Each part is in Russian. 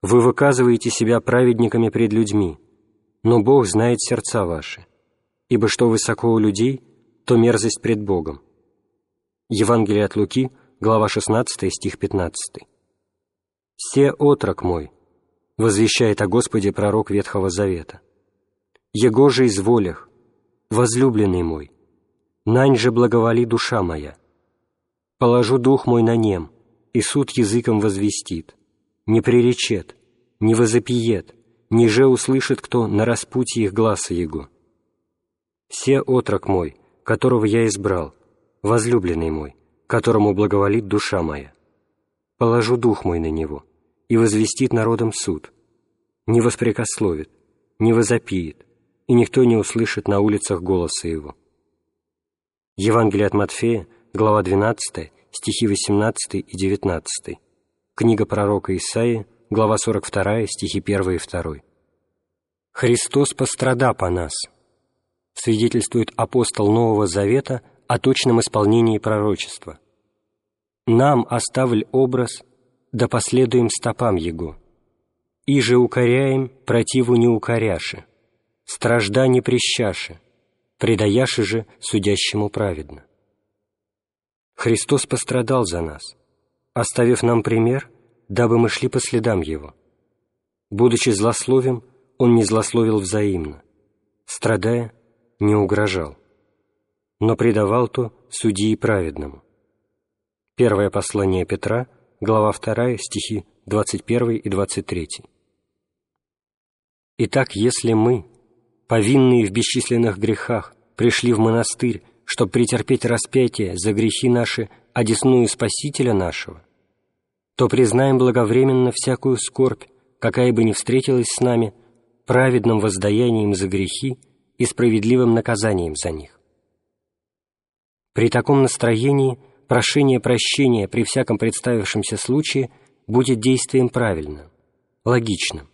Вы выказываете себя праведниками пред людьми, но Бог знает сердца ваши, ибо что высоко у людей, то мерзость пред Богом». Евангелие от Луки, глава 16, стих 15. «Се отрок мой», возвещает о Господе пророк Ветхого Завета, «Его же изволях, возлюбленный мой, нань же благоволи душа моя. Положу дух мой на нем, и суд языком возвестит, не преречет, не возопиет, ниже услышит кто на распутье их гласа его. Се отрок мой, которого я избрал, возлюбленный мой, которому благоволит душа моя. Положу дух мой на него, и возвестит народом суд, не воспрекословит, не возопиет, и никто не услышит на улицах голоса его». Евангелие от Матфея, глава 12, стихи 18 и 19. Книга пророка Исаии, глава 42, стихи 1 и 2. «Христос пострада по нас», свидетельствует апостол Нового Завета о точном исполнении пророчества. «Нам оставль образ, да последуем стопам Его. Иже укоряем, противу не укоряши, стражда не прещаши, предаяши же судящему праведно». Христос пострадал за нас, оставив нам пример, дабы мы шли по следам Его. Будучи злословим, Он не злословил взаимно, страдая, не угрожал, но предавал то судьи праведному. Первое послание Петра, глава 2, стихи 21 и 23. Итак, если мы, повинные в бесчисленных грехах, пришли в монастырь, чтобы претерпеть распятие за грехи наши одесную Спасителя нашего, то признаем благовременно всякую скорбь, какая бы ни встретилась с нами, праведным воздаянием за грехи и справедливым наказанием за них. При таком настроении прошение прощения при всяком представившемся случае будет действием правильным, логичным.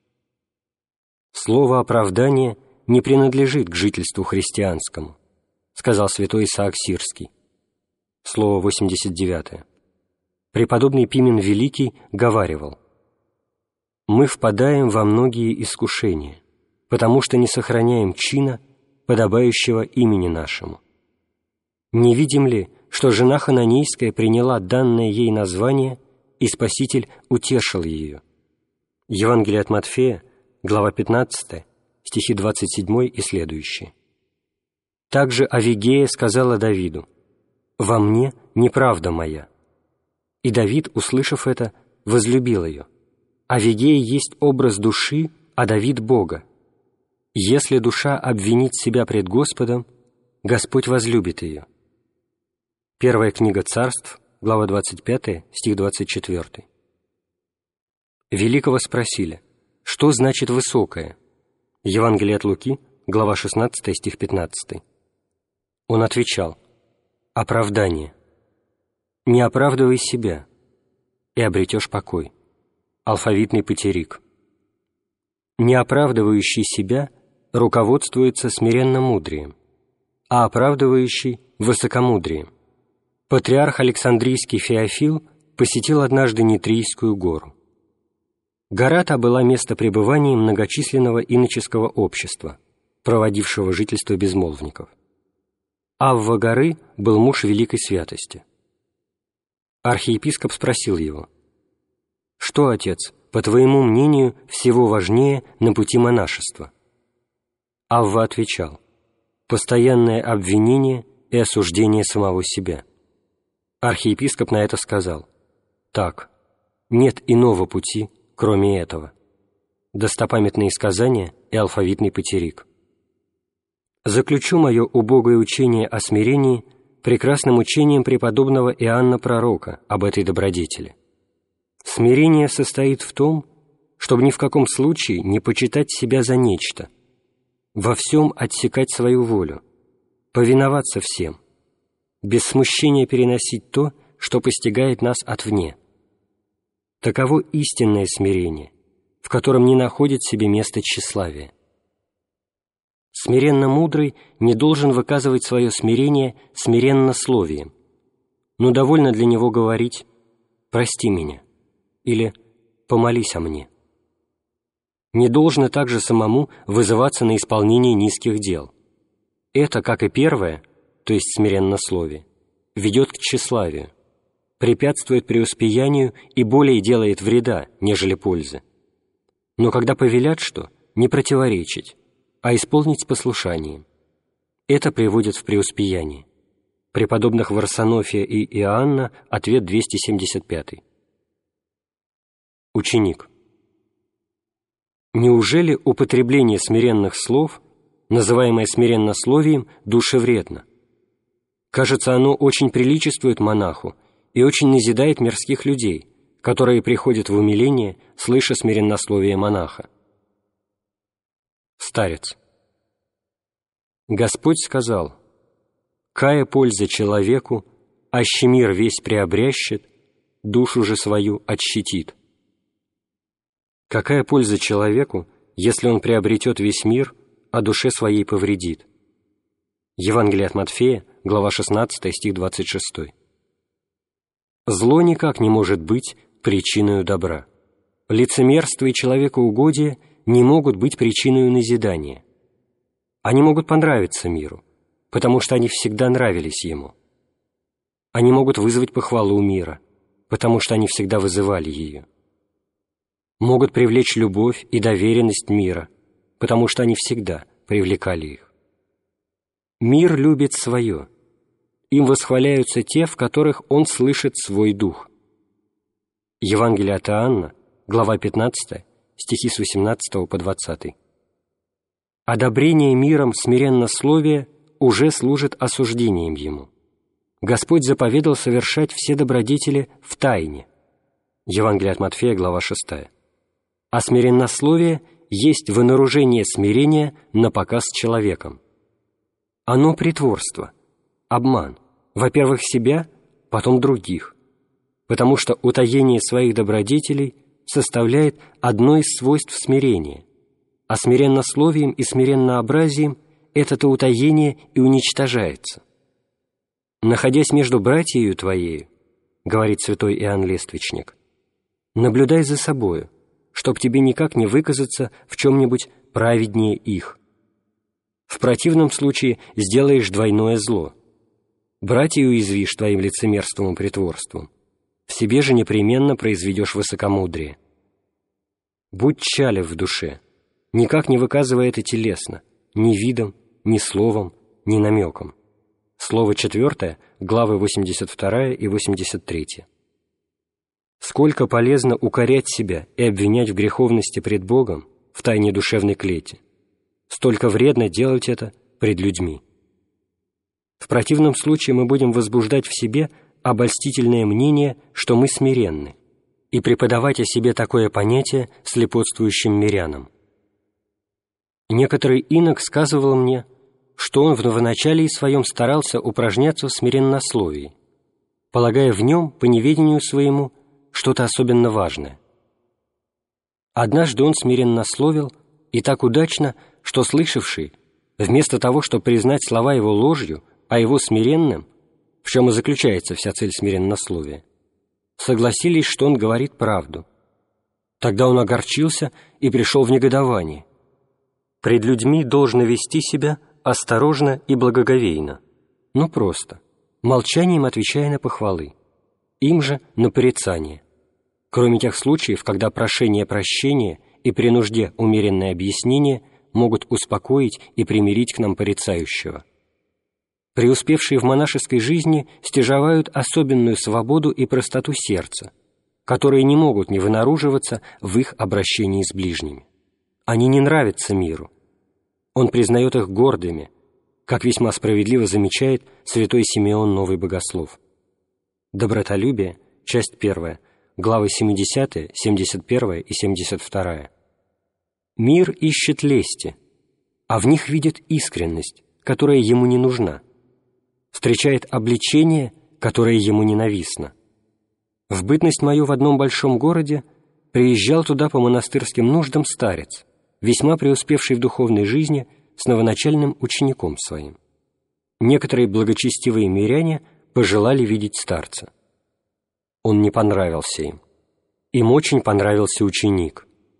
Слово оправдание не принадлежит к жительству христианскому, сказал святой Исаак Сирский. Слово 89. Преподобный Пимен Великий говаривал: «Мы впадаем во многие искушения, потому что не сохраняем чина, подобающего имени нашему. Не видим ли, что жена хананейская приняла данное ей название, и Спаситель утешил ее?» Евангелие от Матфея, глава 15, стихи 27 и следующие. Также Авигея сказала Давиду: «Во мне неправда моя». И Давид, услышав это, возлюбил ее. Авигея есть образ души, а Давид — Бога. Если душа обвинит себя пред Господом, Господь возлюбит ее. Первая книга Царств, глава 25, стих 24. Великого спросили: что значит «высокое»? Евангелие от Луки, глава 16, стих 15. Он отвечал: оправдание. Не оправдывай себя, и обретешь покой. Алфавитный патерик. Не оправдывающий себя руководствуется смиренно-мудрием, а оправдывающий — высокомудрием. Патриарх Александрийский Феофил посетил однажды Нитрийскую гору. Гора та была местопребыванием многочисленного иноческого общества, проводившего жительство безмолвников. Авва горы был муж великой святости. Архиепископ спросил его: «Что, отец, по твоему мнению, всего важнее на пути монашества?» Авва отвечал: «Постоянное обвинение и осуждение самого себя». Архиепископ на это сказал: «Так, нет иного пути, кроме этого». Достопамятные сказания и алфавитный патерик. Заключу мое убогое учение о смирении прекрасным учением преподобного Иоанна Пророка об этой добродетели. Смирение состоит в том, чтобы ни в каком случае не почитать себя за нечто, во всем отсекать свою волю, повиноваться всем, без смущения переносить то, что постигает нас отвне. Таково истинное смирение, в котором не находит себе места тщеславие. Смиренно мудрый не должен выказывать свое смирение смиреннословием, но довольно для него говорить «прости меня» или «помолись о мне». не должно также самому вызываться на исполнение низких дел. Это, как и первое, то есть смиреннословие, ведет к тщеславию, препятствует преуспеянию и более делает вреда, нежели пользы. Но когда повелят что, не противоречить, а исполнить с послушанием. Это приводит в преуспеяние. Преподобных Варсонофия и Иоанна, ответ 275. Ученик. Неужели употребление смиренных слов, называемое смиреннословием, душевредно? Кажется, оно очень приличествует монаху и очень назидает мирских людей, которые приходят в умиление, слыша смиреннословие монаха. Старец. Господь сказал: «Кая польза человеку, аще мир весь приобрящет, душу же свою отщитит». Какая польза человеку, если он приобретет весь мир, а душе своей повредит? Евангелие от Матфея, глава 16, стих 26. Зло никак не может быть причиною добра. Лицемерство и человекоугодие не могут быть причиной назидания. Они могут понравиться миру, потому что они всегда нравились ему. Они могут вызвать похвалу мира, потому что они всегда вызывали ее. Могут привлечь любовь и доверенность мира, потому что они всегда привлекали их. Мир любит свое. Им восхваляются те, в которых он слышит свой дух. Евангелие от Иоанна, глава 15, стихи с 18 по 20. Одобрение миром смиреннословия уже служит осуждением ему. Господь заповедал совершать все добродетели в тайне. Евангелие от Матфея, глава 6. А смиреннословие есть вынаружение смирения на показ человеком. Оно притворство, обман, во-первых, себя, потом других, потому что утаение своих добродетелей составляет одно из свойств смирения, а смиреннословием и смиреннообразием это-то утаение и уничтожается. «Находясь между братьею твоею, — говорит святой Иоанн Лествичник, — наблюдай за собою, чтоб тебе никак не выказаться в чем-нибудь праведнее их. В противном случае сделаешь двойное зло. Братью уязвишь твоим лицемерством и притворством, в себе же непременно произведешь высокомудрие. Будь тщалев в душе, никак не выказывая это телесно, ни видом, ни словом, ни намеком». Слово 4, главы 82 и 83. Сколько полезно укорять себя и обвинять в греховности пред Богом в тайне душевной клети, столько вредно делать это пред людьми. В противном случае мы будем возбуждать в себе обольстительное мнение, что мы смиренны, и преподавать о себе такое понятие слепотствующим мирянам. Некоторый инок сказывал мне, что он в новоначалии своем старался упражняться в смиреннословии, полагая в нем, по неведению своему, что-то особенно важное. Однажды он смиреннословил, и так удачно, что слышавший, вместо того, чтобы признать слова его ложью, а его смиренным, в чем и заключается вся цель смиреннословия, согласились, что он говорит правду. Тогда он огорчился и пришел в негодование. Пред людьми должно вести себя осторожно и благоговейно, но просто, молчанием отвечая на похвалы, им же на порицание, кроме тех случаев, когда прошение прощения и при нужде умеренное объяснение могут успокоить и примирить к нам порицающего. Преуспевшие в монашеской жизни стяжавают особенную свободу и простоту сердца, которые не могут не вынаруживаться в их обращении с ближними. Они не нравятся миру. Он признает их гордыми, как весьма справедливо замечает святой Симеон Новый Богослов. Добротолюбие, часть 1, главы 70, 71 и 72. Мир ищет лести, а в них видит искренность, которая ему не нужна, встречает обличение, которое ему ненавистно. В бытность мою в одном большом городе приезжал туда по монастырским нуждам старец, весьма преуспевший в духовной жизни, с новоначальным учеником своим. Некоторые благочестивые миряне пожелали видеть старца. Он не понравился им. Им очень понравился ученик.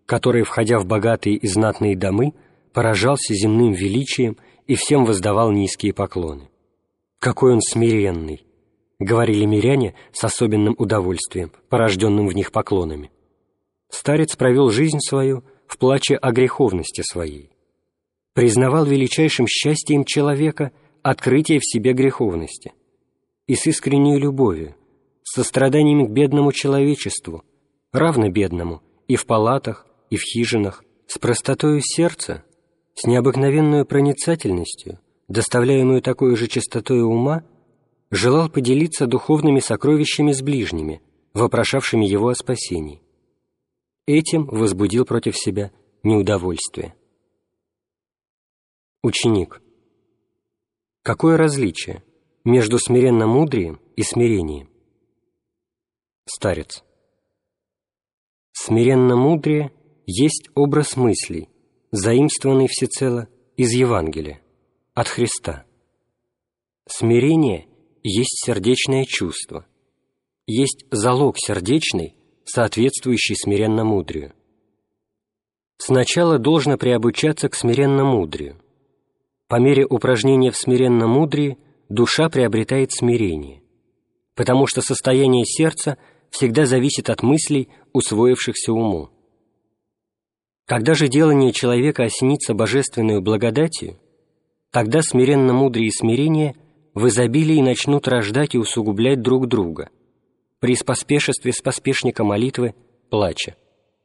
который, входя в богатые и знатные домы, поражался земным величием и всем воздавал низкие поклоны. «Какой он смиренный!» — говорили миряне с особенным удовольствием, порожденным в них поклонами. Старец провел жизнь свою в плаче о греховности своей. Признавал величайшим счастьем человека открытие в себе греховности и с искренней любовью, с состраданием к бедному человечеству, равно бедному и в палатах, и в хижинах, с простотою сердца, с необыкновенной проницательностью, доставляемую такой же чистотой ума, желал поделиться духовными сокровищами с ближними, вопрошавшими его о спасении. Этим возбудил против себя неудовольствие. Ученик. Какое различие между смиренно-мудрием и смирением? Старец. Смиренно-мудрие есть образ мыслей, заимствованный всецело из Евангелия, от Христа. Смирение есть сердечное чувство, есть залог сердечный, соответствующий смиренно-мудрию. Сначала должно приобучаться к смиренно-мудрию. По мере упражнения в смиренно-мудрии душа приобретает смирение, потому что состояние сердца всегда зависит от мыслей, усвоившихся уму. Когда же делание человека осенится божественную благодатью, тогда смиренно-мудрие и смирение в изобилии начнут рождать и усугублять друг друга, при споспешестве с поспешника молитвы плача.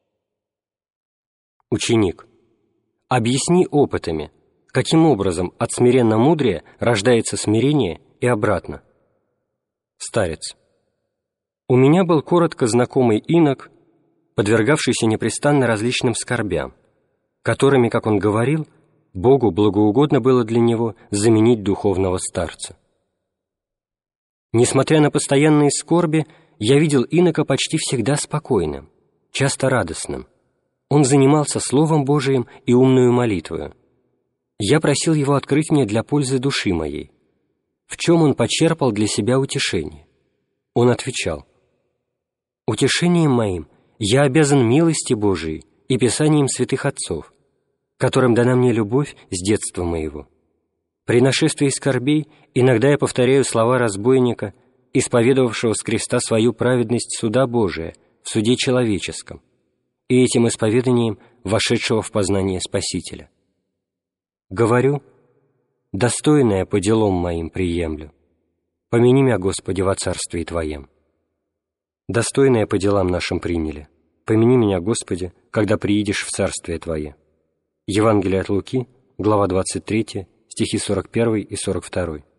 Ученик. Объясни опытами, каким образом от смиренно-мудрия рождается смирение и обратно. Старец. У меня был коротко знакомый инок, подвергавшийся непрестанно различным скорбям, которыми, как он говорил, Богу благоугодно было для него заменить духовного старца. Несмотря на постоянные скорби, я видел инока почти всегда спокойным, часто радостным. Он занимался Словом Божиим и умною молитвою. Я просил его открыть мне для пользы души моей, в чем он почерпал для себя утешение. Он отвечал: «Утешением моим я обязан милости Божией и писаниям святых отцов, которым дана мне любовь с детства моего. При нашествии скорбей иногда я повторяю слова разбойника, исповедовавшего с креста свою праведность суда Божия в суде человеческом, и этим исповеданием вошедшего в познание Спасителя. Говорю: достойное по делам моим приемлю. Помяни меня, Господи, во царстве Твоем. Достойное по делам нашим приняли. Помяни меня, Господи, когда приидешь в царствие Твое». Евангелие от Луки, глава 23, стихи 41 и 42.